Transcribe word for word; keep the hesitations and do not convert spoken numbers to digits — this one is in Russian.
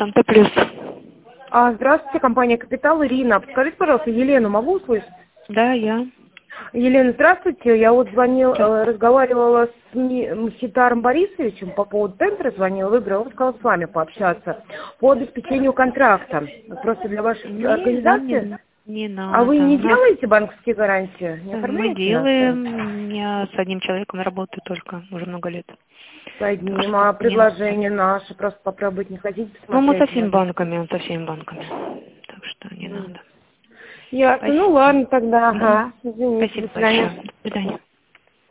Санта Плюс. А, здравствуйте, компания «Капитал», Ирина. Подскажите, пожалуйста, Елену могу услышать? Да, я. Елена, здравствуйте. Я вот звонила, э, разговаривала с Мхитаром Борисовичем по поводу тендера, звонила, выиграла, он сказал с вами пообщаться по обеспечению контракта. Просто для вашей Не, организации. не, не надо. А вы не У нас- делаете банковские гарантии? Не Мы оформляете? делаем. Я с одним человеком работаю только уже много лет. С одним, Так что а нет. предложение наше, просто попробовать не хотите Ну, мы со посмотреть? всеми Нет? банками, со всеми банками. Так что не М. надо. Ясно, ну Спасибо. ладно тогда, Мгм. ага, извините, Спасибо до свидания. большое. До свидания.